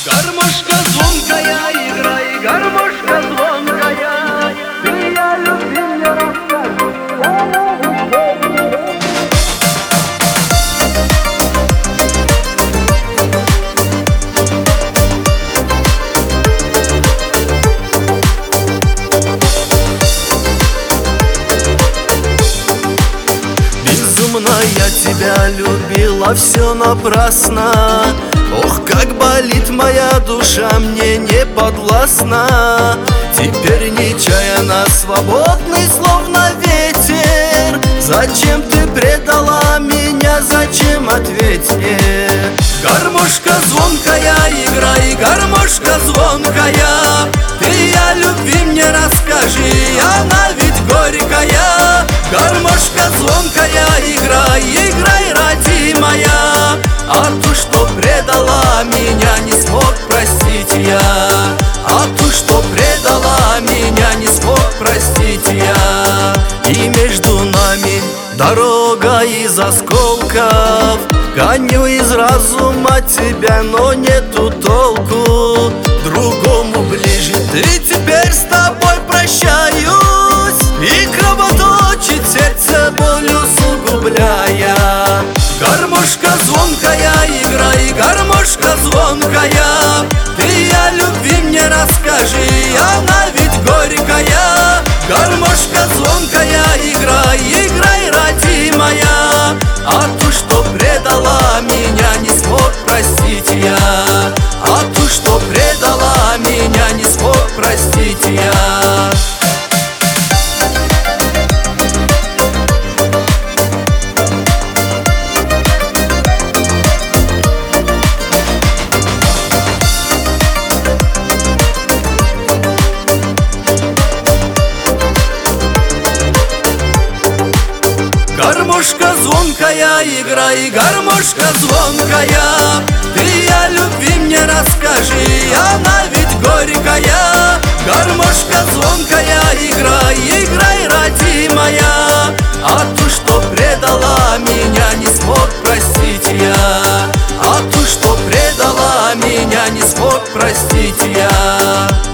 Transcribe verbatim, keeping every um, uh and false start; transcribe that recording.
Гармошка звонкая, играй, гармошка звонкая, ты о любви мне расскажи. Безумно я тебя любила, все напрасно. Ох, как болит моя душа, мне не подвластна. Теперь нечаянно свободный, словно ветер. Зачем ты предала меня, зачем, ответь мне? Гармошка звонкая, играй, гармошка звонкая, ты о любви мне расскажи, она ведь горькая. Гармошка звонкая, играй, играй, родимая, а ту, что предала меня, не смог простить я. А ту, что предала меня, не смог простить я. И между нами дорога из осколков, гоню из разума тебя, но нету толку. Другому ближе, ты теперь с тобой прощаюсь, и кровоточит сердце, болью усугубляя. Гармошка звонкая, играй, гармошка звонкая, ты о любви мне расскажи, она ведь горькая. Гармошка звонкая, играй, играй, родимая, а ту, что предала меня, не смог простить я. А ту, что предала меня, не смог простить я. Гармошка звонкая, играй, гармошка звонкая, ты о любви мне расскажи, она ведь горькая. Гармошка звонкая, играй, играй, родимая, а ту, что предала меня, не смог простить я. А ту, что предала меня, не смог простить я.